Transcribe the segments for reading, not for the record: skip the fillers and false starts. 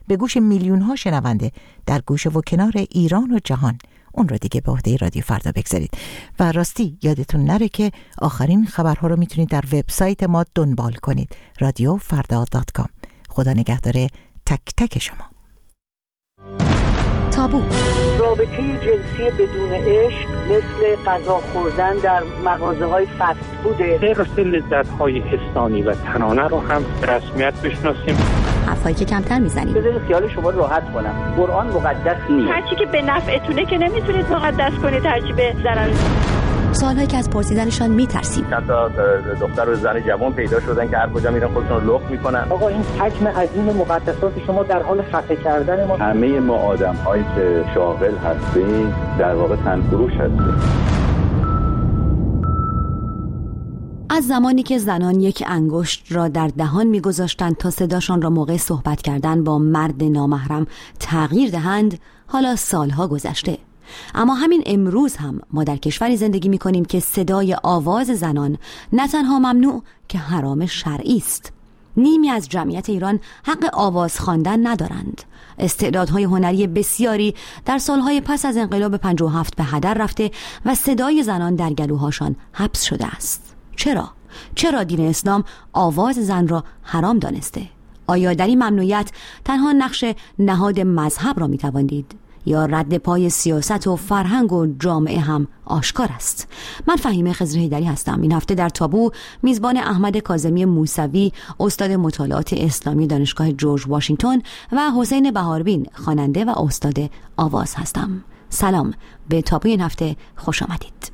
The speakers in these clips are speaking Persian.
به گوش میلیون ها شنونده در گوشه و کنار ایران و جهان، اون رو دیگه به عهده رادیو فردا بگذارید. و راستی یادتون نره که آخرین خبرها رو میتونید در وبسایت ما دنبال کنید، radiofarda.com. خدا نگهدار تک تک شما. تابو. رابطه جنسی بدون عشق مثل غذا خوردن در مغازه‌های فست فوده. غیر لذت‌های حسانی و تنانه رو هم رسمیت بشناسیم. حرفایی که کمتر میزنیم. بذارید خیال شما راحت کنم. قرآن مقدس نیست. هرچی که به نفعتونه که نمیتونید مقدس کنید، هرچی به ضرر. سوالهایی که از پرسیدنشان میترسیم. چند تا دختر و زن جوان پیدا شدن که هر کجا میرن خودشون رو لخت میکنن. آقا این حجم عظیم مقدسات شما در حال خفه کردن ما. همه ما آدم‌هایی که شاغل هستیم در واقع تنفروش هستیم. از زمانی که زنان یک انگشت را در دهان می‌گذاشتند تا صداشان را موقع صحبت کردن با مرد نامحرم تغییر دهند، حالا سالها گذشته. اما همین امروز هم ما در کشوری زندگی می‌کنیم که صدای آواز زنان نه تنها ممنوع که حرام شرعی است. نیمی از جمعیت ایران حق آواز خواندن ندارند. استعدادهای هنری بسیاری در سالهای پس از انقلاب 57 به هدر رفته و صدای زنان در گلوهاشان حبس شده است. چرا دین اسلام آواز زن را حرام دانسته؟ آیا در این ممنوعیت تنها نقش نهاد مذهب را می‌توان دید یا رد پای سیاست و فرهنگ و جامعه هم آشکار است؟ من فهیمه خضر حیدری هستم. این هفته در تابو میزبان احمد کاظمی موسوی، استاد مطالعات اسلامی دانشگاه جورج واشنگتن و حسین بهاربین، خواننده و استاد آواز هستم. سلام، به تابو این هفته خوش آمدید.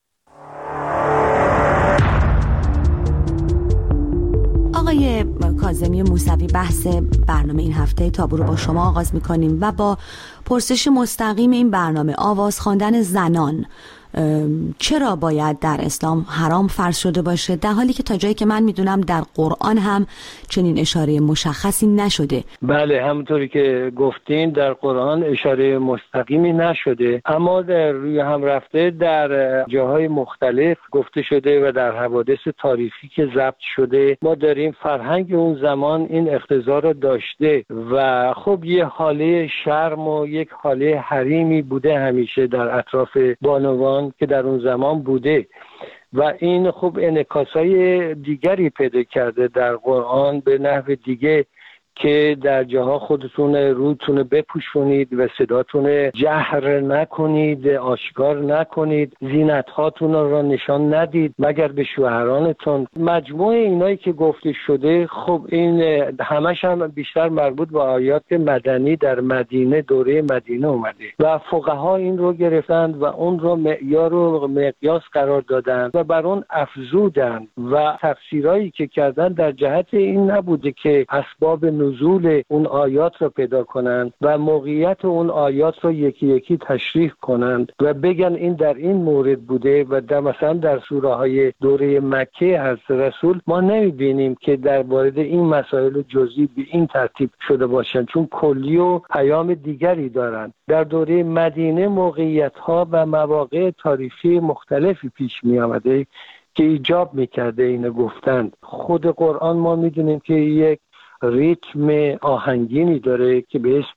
آقای کاظمی موسوی، بحث برنامه این هفته تابو رو با شما آغاز می‌کنیم و با پرسش مستقیم این برنامه، آواز خواندن زنان چرا باید در اسلام حرام فرض شده باشه، در حالی که تا جایی که من میدونم در قرآن هم چنین اشاره مشخصی نشده؟ بله، همونطوری که گفتین در قرآن اشاره مستقیمی نشده، اما در روی هم رفته در جاهای مختلف گفته شده و در حوادث تاریخی که ضبط شده ما داریم فرهنگ اون زمان این اقتضا رو داشته و خب یه حاله شرم و یک حاله حریمی بوده همیشه در اطراف بانوان که در اون زمان بوده و این خب انعکاسای دیگری پیدا کرده در قرآن به نحو دیگه که در جاها خودتون روتون بپوشونید و صداتون جهر نکنید، آشکار نکنید، زینت هاتون را نشان ندید مگر به شوهرانتون. مجموع اینایی که گفته شده خب این همش هم بیشتر مربوط به آیات مدنی در مدینه، دوره مدینه اومده و فقها این رو گرفتند و اون رو معیار و مقیاس قرار دادند و بر اون افزودند و تفسیرایی که کردن در جهت این نبوده که اسباب نزول اون آیات رو پیدا کنند و موقعیت اون آیات رو یکی یکی تشریح کنند و بگن این در این مورد بوده و در مثلا در سوره های دوره مکه حضرت رسول ما نمیبینیم که در مورد این مسائل جزئی به این ترتیب شده باشند، چون کلی و پیام دیگری دارند. در دوره مدینه موقعیت ها و مواقع تاریخی مختلفی پیش می آمده که ایجاب میکرده اینو گفتند. خود قرآن ما میدونیم که یک ریتم آهنگینی داره که به اسم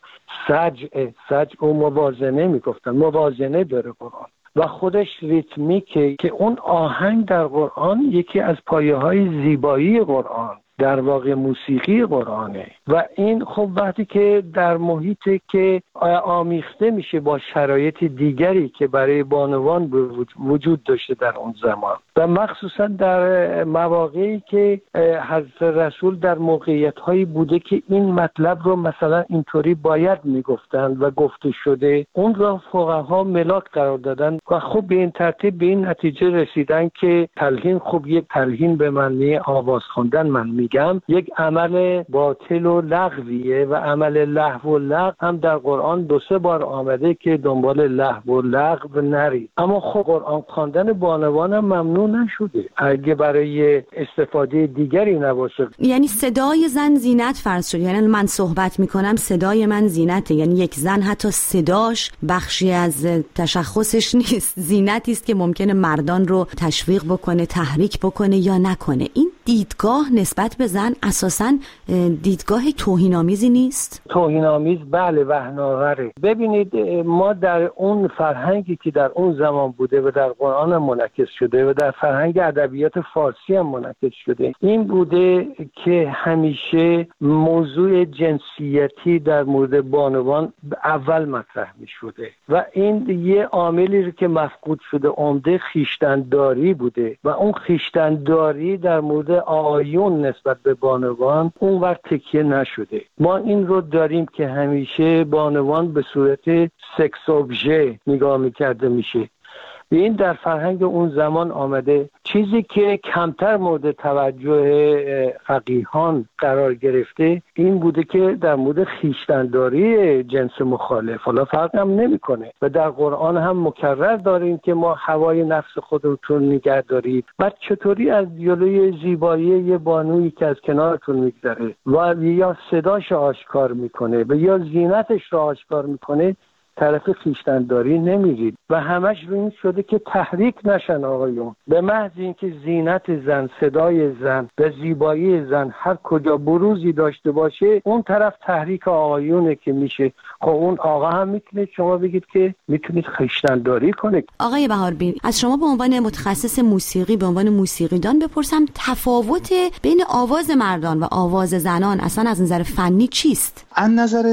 سجع و موازنه میگفتن، موازنه داره قرآن و خودش ریتمیکه که اون آهنگ در قرآن یکی از پایه‌های زیبایی قرآن در واقع موسیقی قرآنه و این خب وقتی که در محیطی که آمیخته میشه با شرایط دیگری که برای بانوان وجود داشته در اون زمان و مخصوصا در مواقعی که حضرت رسول در موقعیت‌هایی بوده که این مطلب رو مثلا اینطوری باید میگفتند و گفته شده، اون را فقها ملاک قرار دادن و خب به این ترتیب به این نتیجه رسیدن که تلحین، خب یک تلحین به معنی آواز خواندن من میگم یک عمل باطل و لغویه و عمل لهو و لغو هم در قرآن 2-3 بار آمده که دنبال لهو و لغو نرید. اما خب قرآن خواندن بانوان هم ممنوع نشده اگه برای استفاده دیگری نباشه. یعنی صدای زن زینت فرض شد، یعنی من صحبت میکنم صدای من زینته، یعنی یک زن حتی صداش بخشی از تشخصش نیست، زینتی است که ممکنه مردان رو تشویق بکنه، تحریک بکنه یا نکنه. این دیدگاه نسبت به زن اساساً دیدگاه توهین‌آمیزی نیست؟ توهین‌آمیز بله، وهن‌آوره. ببینید ما در اون فرهنگی که در اون زمان بوده و در قرآن هم منعکس شده و در فرهنگ ادبیات فارسی هم منعکس شده، این بوده که همیشه موضوع جنسیتی در مورد بانوان اول مطرح می شده و این یه عاملی رو که مفقود شده عمده خویشتن‌داری بوده و اون خویشتن‌داری در مورد آقایون نسبت به بانوان اون وقت تکیه نشده. ما این رو داریم که همیشه بانوان به صورت سکس ابژه نگاه می‌کرده میشه. این در فرهنگ اون زمان آمده. چیزی که کمتر مورد توجه فقیهان قرار گرفته این بوده که در مورد خویشتن‌داری جنس مخالف حالا فرق هم نمی‌کنه و در قرآن هم مکرر داریم که ما هوای نفس خودتون نگه دارید و چطوری از جلوی زیبایی یه بانویی که از کنارتون میگذره و یا صداش آشکار میکنه و یا زینتش رو آشکار میکنه طرف خویشتن‌داری نمیرید و همش رو این شده که تحریک نشن آقایون. به محض اینکه زینت زن، صدای زن و زیبایی زن هر کجا بروزی داشته باشه اون طرف تحریک آقایونه که میشه. خب اون آقا هم میتونید شما بگید که میتونید خویشتن‌داری کنید. آقای بهاربین، از شما به عنوان متخصص موسیقی، به عنوان موسیقیدان بپرسم تفاوت بین آواز مردان و آواز زنان اصلا از نظر فنی چیست؟ از نظر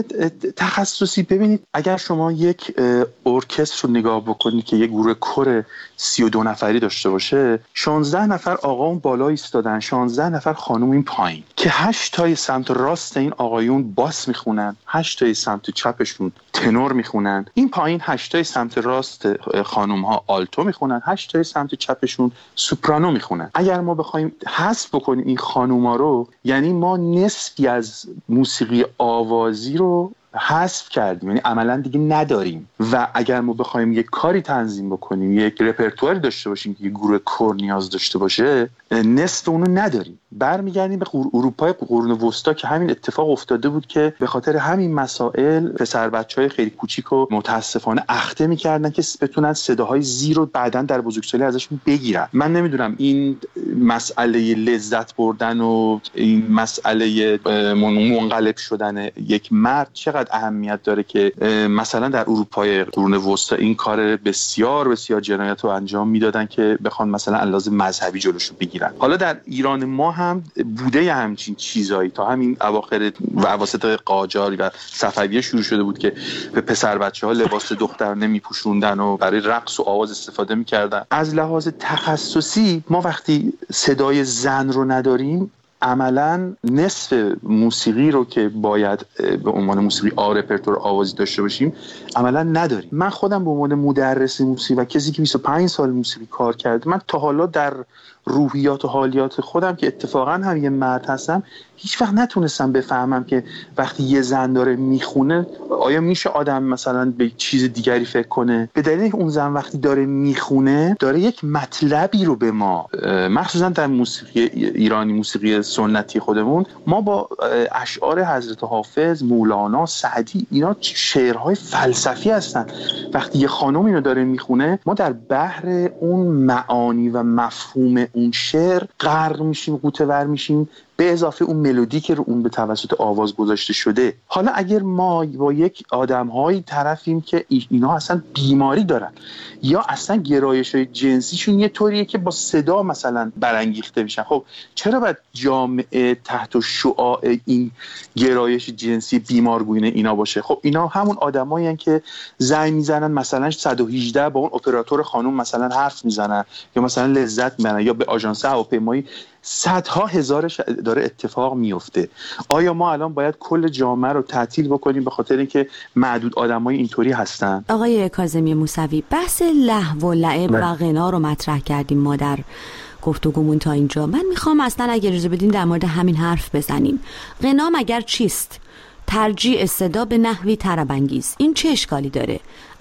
تخصصی ببینید، اگر شما یک ارکستر رو نگاه بکنید که یک گروه کور 32 نفری داشته باشه، 16 نفر آقایون بالا ایستادن، 16 نفر خانم این پایین که 8 تای سمت راست این آقایون باس میخونن، 8 تای سمت چپشون تنور میخونن، این پایین 8 تای سمت راست خانم ها آلتو میخونن، 8 تای سمت چپشون سوپرانو میخونن. اگر ما بخوایم حذف بکنیم این خانوما رو، یعنی ما نصفی از موسیقی آوازی رو حذف کردیم، یعنی عملا دیگه نداریم. و اگر ما بخوایم یک کاری تنظیم بکنیم، یک رپرتواری داشته باشیم که یک گروه کور نیاز داشته باشه، نصف اونو نداریم. برمیگردیم به اروپای قرون وسطا که همین اتفاق افتاده بود که به خاطر همین مسائل پسر بچهای خیلی کوچیک رو متاسفانه اخته می‌کردن که بتونن صداهای زیر رو بعداً در بزرگسالی ازشون بگیرن. من نمیدونم این مسئله لذت بردن و این مسئله منقلب شدن یک مرد چقدر اهمیت داره که مثلا در اروپای قرون وسطا این کار بسیار بسیار جنایت رو انجام میدادن که بخوان مثلا علاوه مذهبی جلوشو بگیرن. حالا در ایران ما هم بوده همچین چیزایی، تا همین اواخر و اواسط قاجار و صفویه شروع شده بود که به پسر بچه‌ها لباس دختر نمیپوشوندن و برای رقص و آواز استفاده میکردن. از لحاظ تخصصی ما وقتی صدای زن رو نداریم، عملاً نصف موسیقی رو که باید به عنوان موسیقی رپرتوار آوازی داشته باشیم عملاً نداریم. من خودم به عنوان مدرس موسیقی و کسی که 25 سال موسیقی کار کرده، من تا حالا در روحیات و حالیات خودم که اتفاقاً هم یه مرد هستم هیچ وقت نتونستم بفهمم که وقتی یه زن داره میخونه آیا میشه آدم مثلا به چیز دیگری فکر کنه، به دلیل اون زن وقتی داره میخونه داره یک مطلبی رو به ما، مخصوصا در موسیقی ایرانی، موسیقی سنتی خودمون، ما با اشعار حضرت حافظ، مولانا، سعدی، اینا شعرهای فلسفی هستن. وقتی یه خانم اینو داره میخونه ما در بحر اون معانی و مفهوم اون شعر غرق میشیم، غوطه‌ور میشیم، به اضافه اون ملودی که رو اون به توسط آواز گذاشته شده. حالا اگر ما با یک آدم‌هایی طرفیم که اینا اصلا بیماری دارن یا اصلا گرایش‌های جنسیشون یه طوریه که با صدا مثلا برانگیخته میشن، خب چرا باید جامعه تحت شعاع این گرایش جنسی بیمارگونه اینا باشه؟ خب اینا همون آدمایی هستن که زنگ میزنن مثلا 118 با اون اپراتور خانم مثلا حرف میزنن یا مثلا لذت میبرن یا به آژانس هواپیمایی صدها هزارش داره اتفاق میفته. آیا ما الان باید کل جامعه رو تعطیل بکنیم به خاطر اینکه معدود آدمای اینطوری هستن؟ آقای کاظمی موسوی، بحث لهو و لعب و غنا رو مطرح کردیم ما در گفتگومون تا اینجا. من میخوام اصلا اگه اجازه بدین در مورد همین حرف بزنیم. غنا مگر چیست؟ ترجیع صدا به نحوی طرب‌انگیز، این چه اشکالی داره؟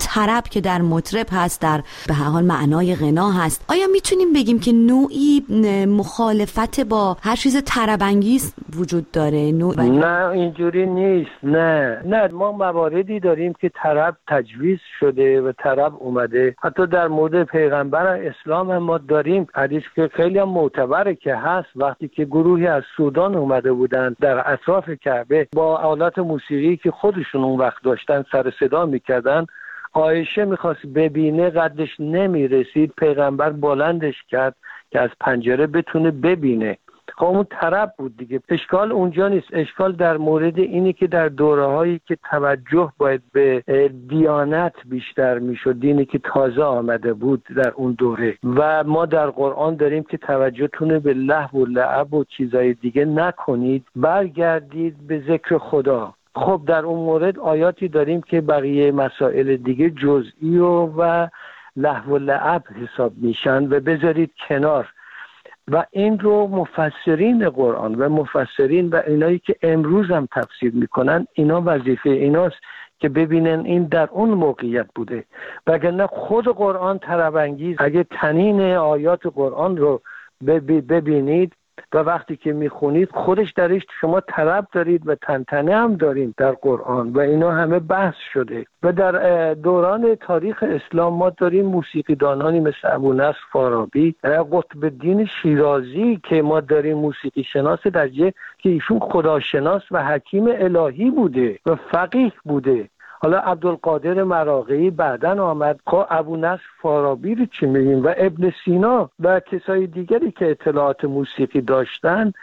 طرب که در مطرب هست، در به هر حال معنای غنا هست، آیا میتونیم بگیم که نوعی مخالفت با هر چیز طرب‌انگیز وجود داره؟ نه اینجوری نیست. نه ما مواردی داریم که طرب تجویز شده و طرب اومده. حتی در مورد پیغمبر اسلام هم ما داریم حدیث که خیلی هم معتبره که هست، وقتی که گروهی از سودان اومده بودن در اطراف کعبه با آلات موسیقی که خودشون اون وقت داشتن سر صدا میکردن، عایشه میخواست ببینه، قدش نمیرسید، پیغمبر بلندش کرد که از پنجره بتونه ببینه. خب اون طرب بود دیگه. اشکال اونجا نیست، اشکال در مورد اینی که در دوره‌هایی که توجه باید به دیانت بیشتر میشد، دینی که تازه آمده بود در اون دوره، و ما در قرآن داریم که توجهتون به لهو و لعب و چیزای دیگه نکنید، برگردید به ذکر خدا. خب در اون مورد آیاتی داریم که بقیه مسائل دیگه جزئی و لهو و لعب حساب میشن و بذارید کنار. و این رو مفسرین قرآن و مفسرین و اینایی که امروز هم تفسیر میکنن، اینا وظیفه ایناست که ببینن این در اون موقعیت بوده، وگرنه خود قرآن طرب‌انگیز. اگه تنین آیات قرآن رو ببینید و وقتی که میخونید خودش درش شما طرب دارید و تنتنه هم دارید در قرآن و اینا همه بحث شده. و در دوران تاریخ اسلام ما داریم موسیقیدانانی مثل ابونصر فارابی، قطب الدین شیرازی که ما داریم موسیقی شناس درجه که ایشون خداشناس و حکیم الهی بوده و فقیه بوده. حالا عبدالقادر مراغه‌ای بعدن آمد. خب ابونصر فارابی رو چی میگیم؟ و ابن سینا و کسای دیگری که اطلاعات موسیقی داشتن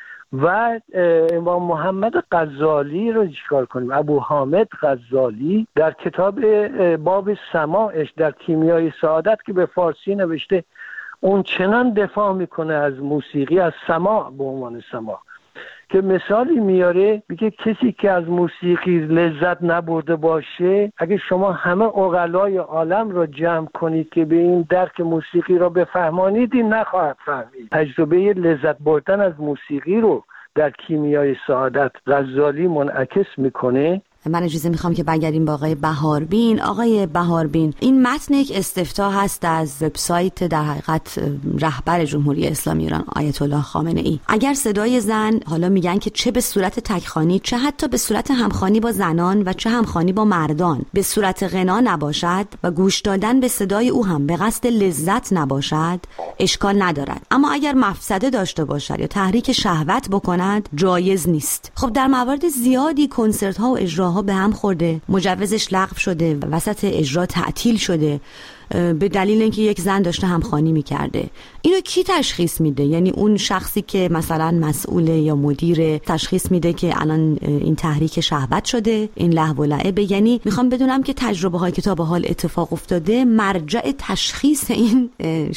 و امام محمد غزالی رو چیکار کنیم؟ ابو حامد غزالی در کتاب باب سماعش در کیمیای سعادت که به فارسی نوشته، اون چنان دفاع میکنه از موسیقی، از سماع به عنوان سماع، که مثالی میاره، میگه کسی که از موسیقی لذت نبرده باشه، اگه شما همه عقلای عالم رو جمع کنید که به این درک موسیقی رو بفهمانید، این نخواهد فهمید. تجربه لذت بردن از موسیقی رو در کیمیای سعادت غزالی منعکس میکنه. من اجازه میخوام که برگردیم با آقای بهاربین. آقای بهاربین، این متن یک استفتاء هست از وبسایت در حقیقت رهبر جمهوری اسلامی ایران آیت الله خامنه ای. اگر صدای زن، حالا میگن که چه به صورت تکخوانی، چه حتی به صورت همخوانی با زنان و چه همخوانی با مردان به صورت غنا نباشد و گوش دادن به صدای او هم به قصد لذت نباشد، اشکال ندارد، اما اگر مفسده داشته باشد یا تحریک شهوت بکند، جایز نیست. خب در موارد زیادی کنسرت ها و اجراها به هم خورده، مجوزش لغو شده و وسط اجرا تعطیل شده به دلیل اینکه یک زن داشته همخوانی میکرده. اینو کی تشخیص میده؟ یعنی اون شخصی که مثلا مسئوله یا مدیر تشخیص میده که الان این تحریک شهوت شده، این لهو و لعب؟ یعنی میخوام بدونم که تجربه های که تا به حال اتفاق افتاده مرجع تشخیص این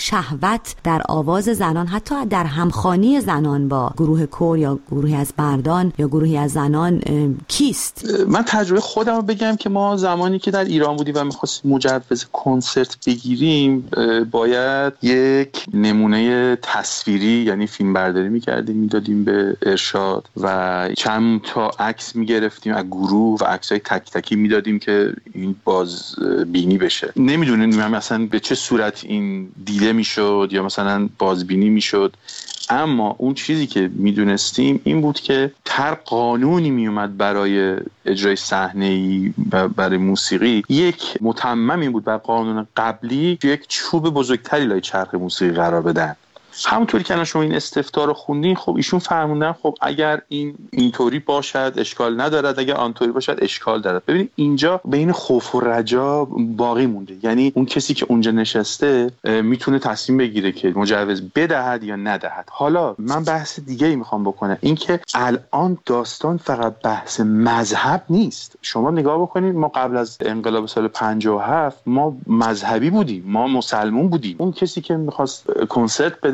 شهوت در آواز زنان، حتی در همخوانی زنان با گروه کور یا گروهی از مردان یا گروهی از زنان، کیست؟ من تجربه خودم رو بگم که ما زمانی که در ایران بودیم و می‌خواستیم مجوز کنسرت بگیریم، باید یک نمونه تصویری یعنی فیلم برداری می‌کردیم، میدادیم به ارشاد و چند تا عکس می‌گرفتیم از گروه و عکسای تک تکی میدادیم که این باز بینی بشه. نمیدونیم هم مثلا به چه صورت این دیده میشد یا مثلا بازبینی میشد، اما اون چیزی که میدونستیم این بود که هر قانونی میومد برای اجرای صحنه‌ای برای موسیقی، یک متممی بود بر قانون قبلی یک چوب بزرگتری لای چرخ موسیقی قرار بدن. همونطوری که شما این استفتاء رو خوندین، خب ایشون فرمودن خب اگر این اینطوری باشد اشکال ندارد، اگر آنطوری باشد اشکال دارد. ببینید اینجا بین خوف و رجا باقی مونده، یعنی اون کسی که اونجا نشسته میتونه تصمیم بگیره که مجوز بدهد یا ندهد. حالا من بحث دیگه‌ای میخوام بکنم، این که الان داستان فقط بحث مذهب نیست. شما نگاه بکنید، ما قبل از انقلاب سال 57 ما مذهبی بودیم، ما مسلمون بودیم. اون کسی که میخواست کنسرت بده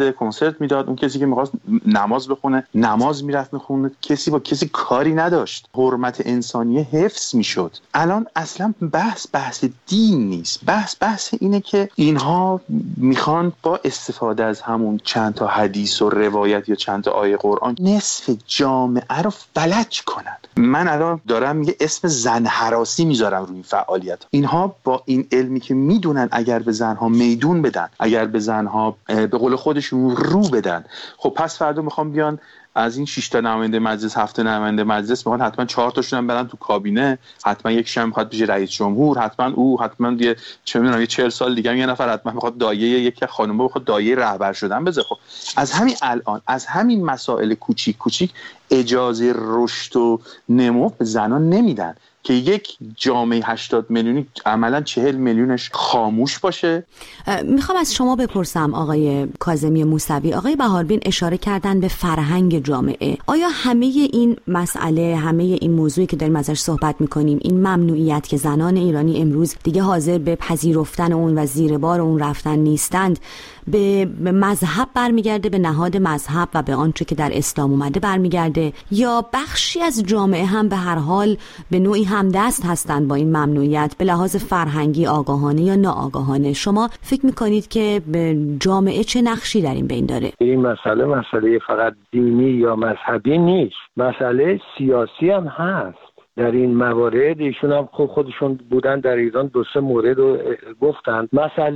کنسرت میداد، اون کسی که میخواست نماز بخونه نماز میرفت میخوند، کسی با کسی کاری نداشت، حرمت انسانی حفظ میشد. الان اصلا بحث دین نیست، بحث اینه که اینها میخوان با استفاده از همون چند تا حدیث و روایت یا چند تا آیه قرآن نصف جامعه رو فلج کنن. من الان دارم یه اسم زن هراسی میذارم روی این فعالیت. اینها با این علمی که میدونن اگر به زنها میدون بدن، اگر به زنها به قول خودشون رو بدن، خب پس فردا میخوام بیان از این 6 تا نماینده مجلس 7 تا نماینده مجلس میخوان حتما 4 تاشون هم برن تو کابینه، حتما یکیش هم میخواد بشه رئیس جمهور، حتما یه چه میدونم یه 40 سال دیگه هم یه نفر حتما میخواد دایه یکی خانومه بخواد دایه رهبر شدن بذاره. خب از همین الان از همین مسائل کوچیک اجازه رشد و نمو به زنان نمیدن که یک جامعه 80 میلیونی عملاً 40 میلیونش خاموش باشه. میخوام از شما بپرسم آقای کاظمی موسوی، آقای بهاربین اشاره کردن به فرهنگ جامعه. آیا همه این مسئله، همه این موضوعی که داریم ازش صحبت میکنیم، این ممنوعیت که زنان ایرانی امروز دیگه حاضر به پذیرفتن اون و زیر بار اون رفتن نیستند، به مذهب برمیگرده، به نهاد مذهب و به آنچه که در اسلام اومده برمیگرده، یا بخشی از جامعه هم به هر حال به نوعی همدست هستند با این ممنوعیت به لحاظ فرهنگی، آگاهانه یا ناآگاهانه؟ شما فکر میکنید که جامعه چه نقشی در این بین داره؟ این مسئله فقط دینی یا مذهبی نیست، مسئله سیاسی هم هست. در این موارد ایشون هم خودشون بودن در ایران 2-3 مورد رو گفتن.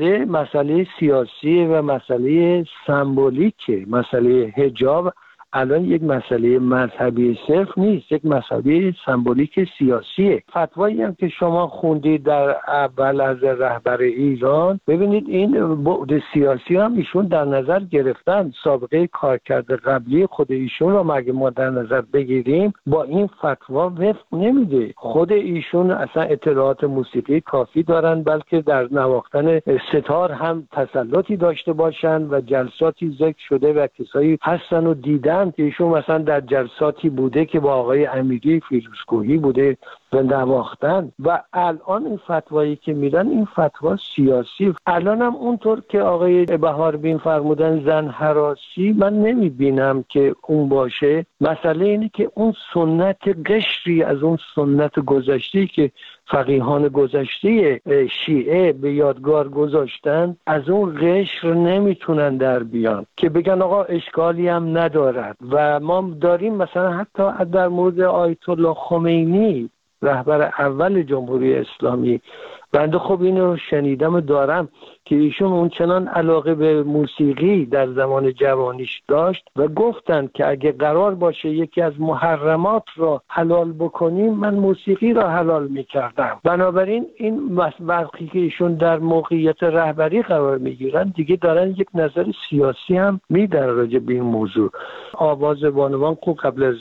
مسئله سیاسی و مسئله سمبولیکه. مسئله حجاب الان یک مسئله مذهبی صرف نیست، یک مسئله سمبولیک سیاسیه. فتوایی هم که شما خوندید در اول از رهبر ایران، ببینید این بعد سیاسی هم ایشون در نظر گرفتن. سابقه کارکرد قبلی خود ایشون رو مگه ما در نظر بگیریم، با این فتوا وفق نمیده. خود ایشون اصلا اطلاعات موسیقی کافی دارن، بلکه در نواختن ستار هم تسلطی داشته باشن و جلساتی ذکر شده و کسایی هستن و دیدن که ایشون مثلا در جلساتی بوده که با آقای امیری فیروزکوهی بوده و نواختن. و الان این فتوایی که میدن این فتوا سیاسی. الان هم اونطور که آقای بهاربین فرمودن زن هراسی، من نمیبینم که اون باشه. مسئله اینه که اون سنت قشری از اون سنت گذشته‌ای که فقیهان گذشته شیعه به یادگار گذاشتن، از اون قشر نمیتونن در بیان که بگن آقا اشکالی هم ندارد. و ما داریم مثلا حتی در مورد آیت الله خمینی، رهبر اول جمهوری اسلامی، بنده خب اینو شنیدم و دارم که ایشون اونچنان علاقه به موسیقی در زمان جوانیش داشت و گفتن که اگه قرار باشه یکی از محرمات را حلال بکنیم، من موسیقی را حلال میکردم. بنابراین این وقتی که ایشون در موقعیت رهبری قرار میگیرن، دیگه دارن یک نظر سیاسی هم میدن راجع به این موضوع. آواز بانوان خوب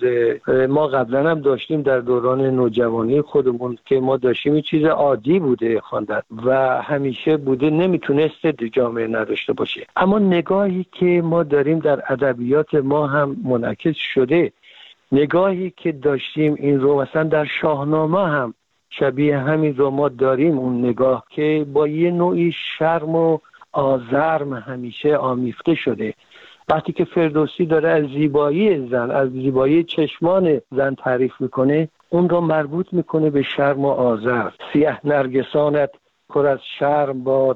ما قبلا هم داشتیم در دوران نوجوانی خودمون که ما داشتیم این چیز عادی بوده خواندن و همیشه بوده، نمیتونست جامعه نداشته باشه. اما نگاهی که ما داریم در ادبیات ما هم منعکس شده، نگاهی که داشتیم این رو مثلا در شاهنامه هم شبیه همین رو ما داریم. اون نگاه که با یه نوعی شرم و آزرم همیشه آمیخته شده. وقتی که فردوسی داره از زیبایی زن، از زیبایی چشمان زن تعریف میکنه، اون رو مربوط میکنه به شرم و آزر. سیه نرگسانت پر از شرم باد،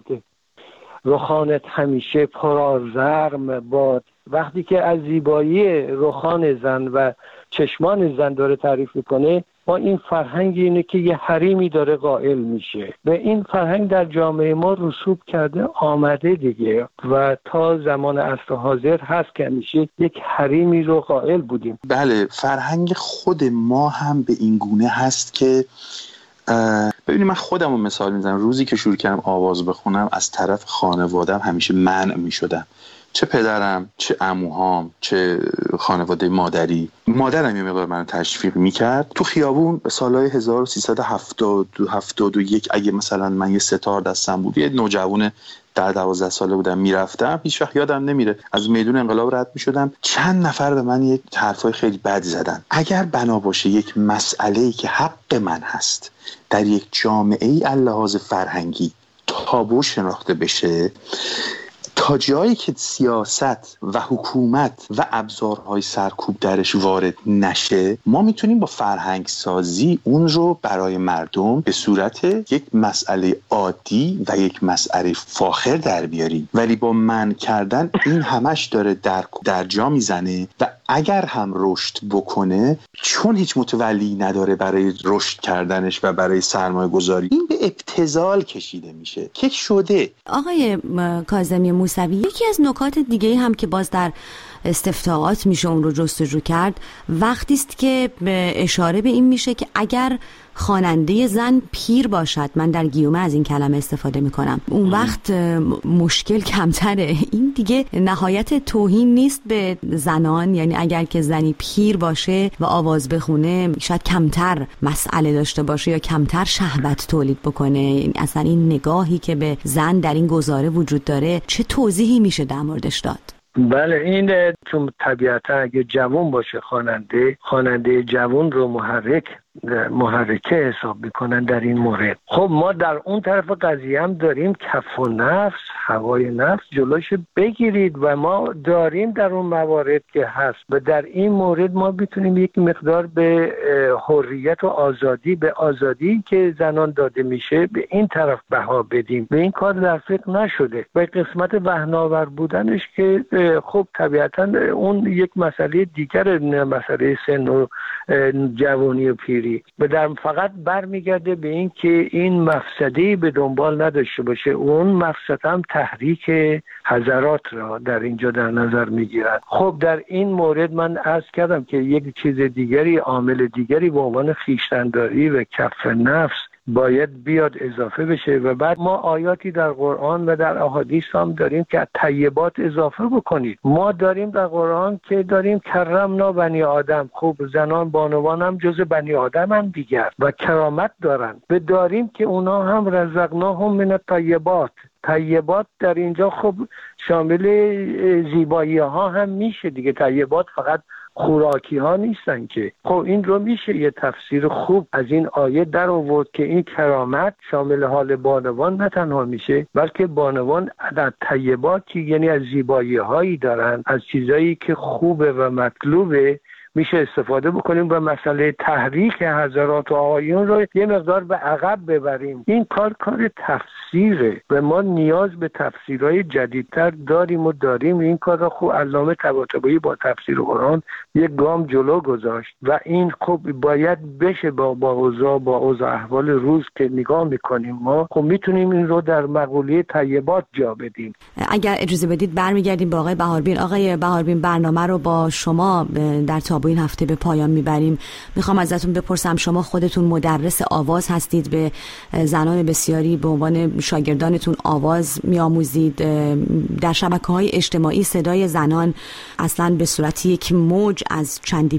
رخانت همیشه پرآزرم باد. وقتی که از زیبایی رخان زن و چشمان زن داره تعریف میکنه، ما این فرهنگ اینه که یه حریمی داره قائل میشه و این فرهنگ در جامعه ما رسوب کرده آمده دیگه و تا زمان عصر حاضر هست که همیشه یک حریمی رو قائل بودیم. بله، فرهنگ خود ما هم به این گونه هست که ببینید، من خودم رو مثال میزنم. روزی که شروع کردم آواز بخونم، از طرف خانوادم همیشه منع میشدم، چه پدرم، چه عموهام، چه خانواده مادرم یه مقدار منو تشویق میکرد. تو خیابون سالهای 1371 اگه مثلا من یه ستار دستم بود، یه نوجوان 12 ساله بودم، میرفتم، هیچ وقت یادم نمیره، از میدون انقلاب رد میشدم، چند نفر به من یه حرفای خیلی بد زدن. اگر بنا باشه یک مسئله‌ای که حق من هست در یک جامعه ای لحاظ فرهنگی تابو شناخته بشه، تا جایی که سیاست و حکومت و ابزارهای سرکوب درش وارد نشه، ما میتونیم با فرهنگ سازی اون رو برای مردم به صورت یک مسئله عادی و یک مسئله فاخر در بیاریم. ولی با منع کردن این همش داره در جا میزنه و اگر هم رشد بکنه، چون هیچ متولی نداره برای رشد کردنش و برای سرمایه گذاری، این به ابتذال کشیده میشه که شده. آقای کاظمی موسوی، یکی از نکات دیگه هم که باز در استفتاءات میشه اون رو جستجو کرد، وقتی است که اشاره به این میشه که اگر خواننده زن پیر باشد، من در گیومه از این کلمه استفاده میکنم، اون وقت مشکل کمتره. این دیگه نهایت توهین نیست به زنان؟ یعنی اگر که زنی پیر باشه و آواز بخونه شاید کمتر مسئله داشته باشه یا کمتر شهوت تولید بکنه. یعنی اصلا این نگاهی که به زن در این گزاره وجود داره، چه توضیحی میشه در موردش داد؟ بله، این چون طبیعتا اگه جوان باشه خواننده جوان رو محرکه حساب میکنن در این مورد. خب ما در اون طرف قضیه هم داریم کف و نفس، هوای نفس جلوش بگیرید و ما داریم در اون موارد که هست و در این مورد ما بتونیم یک مقدار به حریت و آزادی، به آزادی که زنان داده میشه به این طرف بها بدیم. به این کار در فقه نشده و قسمت وهن‌آور بودنش که خب طبیعتا اون یک مسئله دیگر، مسئله سن و جوانی و پیری، و در فقط برمیگرده به این که این مفسدی به دنبال نداشته باشه. اون مفسد هم تحریک حضرات را در اینجا در نظر میگیرد. خب در این مورد من عرض کردم که یک چیز دیگری، عامل دیگری به عنوان خویشتن‌داری و کف نفس باید بیاد اضافه بشه و بعد ما آیاتی در قرآن و در احادیث هم داریم که طیبات اضافه بکنید. ما داریم در قرآن که داریم کرمنا بنی آدم، خب زنان بانوان هم جز بنی آدم هم دیگر و کرامت دارن، و داریم که اونا هم رزقناهم من الطیبات. طیبات در اینجا خب شامل زیبایی ها هم میشه دیگه، طیبات فقط خوراکی ها نیستن که. خب این رو میشه یه تفسیر خوب از این آیه در آورد که این کرامت شامل حال بانوان نه تنها میشه، بلکه بانوان در طیباتی، یعنی از زیبایی هایی دارن، از چیزایی که خوبه و مطلوبه میشه استفاده بکنیم و مسئله تحریک حضرات و آقایون رو یه مقدار به عقب ببریم. این کار تفسیره و ما نیاز به تفسیرهای جدیدتر داریم. این کار رو خوب علامه طباطبایی با تفسیر قرآن یک گام جلو گذاشت و این خوب باید بشه با اوضاع احوال روز که نگاه میکنیم. ما خب میتونیم این رو در مقوله طیبات جا بدیم. اگر اجازه بدید برمیگردیم با آقای بهاربین. آقای بهاربین، برنامه رو با شما در این هفته به پایان میبریم. میخوام ازتون بپرسم، شما خودتون مدرس آواز هستید، به زنان بسیاری به عنوان شاگردانتون آواز میآموزید. در شبکه‌های اجتماعی صدای زنان اصلا به صورت یک موج از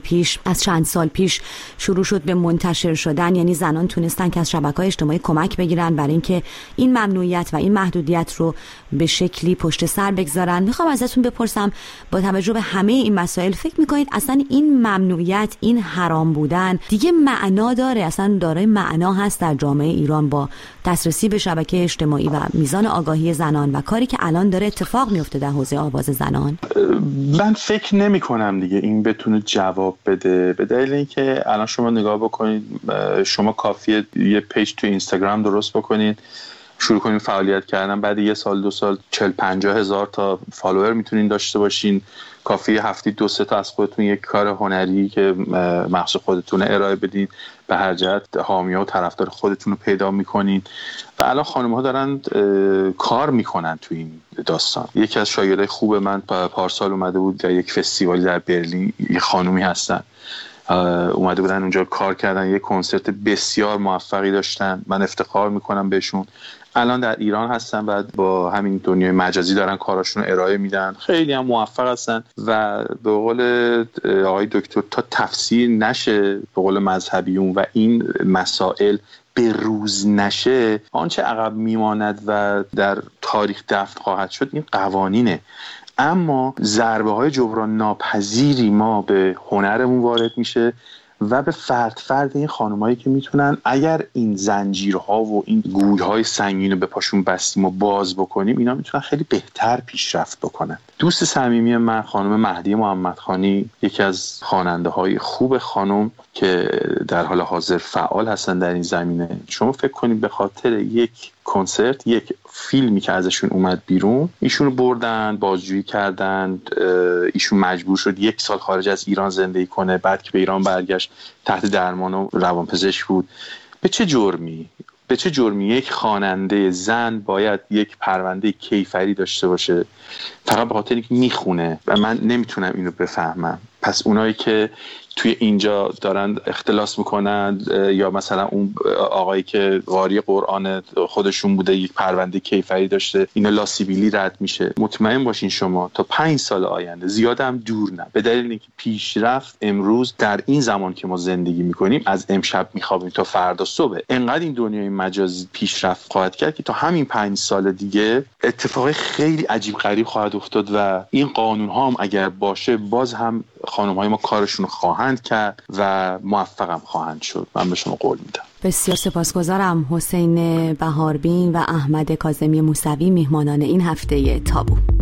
چند سال پیش شروع شد به منتشر شدن. یعنی زنان تونستن که از شبکه‌های اجتماعی کمک بگیرن برای اینکه این ممنوعیت و این محدودیت رو به شکلی پشت سر بگذارن. میخوام ازتون بپرسم، با توجه به همه این مسائل فکر میکنید اصلا این ممنوعیت، این حرام بودن دیگه معنا داره؟ اصلا دارای معنا هست در جامعه ایران با دسترسی به شبکه اجتماعی و میزان آگاهی زنان و کاری که الان داره اتفاق میفته در حوزه آواز زنان؟ من فکر نمی کنم دیگه این بتونه جواب بده، به دلیل اینکه الان شما نگاه بکنید، شما کافیه یه پیج تو اینستاگرام درست بکنید، شروع کنین فعالیت کردن، بعد یه سال 2 سال 40-50 هزار تا فالوور میتونین داشته باشین. کافیه هفته 2-3 تا از خودتون یک کار هنری که مخصوص خودتون ارائه بدید، به هر جهت حامیه و طرفدار خودتون رو پیدا میکنین. و الان خانم‌ها دارن کار میکنن تو این داستان. یکی از شاگردای خوب من پارسال اومده بود در یک فستیوالی در برلین، یه خانومی هستن، اومده بودن اونجا کار کردن، یه کنسرت بسیار موفقی داشتن، من افتخار میکنم بهشون. الان در ایران هستن، بعد با همین دنیای مجازی دارن کاراشون رو ارائه میدن، خیلی هم موفق هستن. و به قول آقای دکتر تا تفسیر نشه به قول مذهبیون و این مسائل به روز نشه، آنچه عقب میماند و در تاریخ دفن خواهد شد این قوانینه. اما ضربه های جبران ناپذیری ما به هنرمون وارد میشه و به فرد این خانمایی که میتونن اگر این زنجیرها و این گویهای سنگین رو به پاشون بستیم و باز بکنیم، اینا میتونن خیلی بهتر پیشرفت بکنن. دوست صمیمی من خانم مهدی محمدخانی، یکی از خواننده‌های خوب خانم که در حال حاضر فعال هستن در این زمینه، شما فکر کنید به خاطر یک کنسرت، یک فیلمی که ازشون اومد بیرون، ایشون رو بردن بازجویی کردن، ایشون مجبور شد 1 سال خارج از ایران زندگی کنه، بعد که به ایران برگشت تحت درمان و روانپزشک بود. به چه جرمی یک خواننده زن باید یک پرونده کیفری داشته باشه فقط به خاطر اینکه میخونه؟ و من نمیتونم اینو بفهمم. پس اونایی که توی اینجا دارن اختلاس میکنن، یا مثلا اون آقایی که قاری قرآن خودشون بوده یک پرونده کیفری داشته، اینا لاسیبیلی رد میشه، مطمئن باشین شما تا 5 سال آینده، زیاد هم دور نه، به دلیل اینکه پیشرفت امروز در این زمان که ما زندگی میکنیم، از امشب میخوابیم تا فردا صبح، انقدر این دنیای مجازی پیشرفت خواهد کرد که تا همین 5 سال دیگه اتفاقی خیلی عجیب غریب خواهد افتاد و این قانون ها هم اگر باشه، باز هم خانم های ما کارشون رو خواهند کرد و موفق هم خواهند شد. من به شما قول میدم. بسیار سپاسگزارم. حسین بهاربین و احمد کاظمی موسوی، میهمانان این هفته تابو.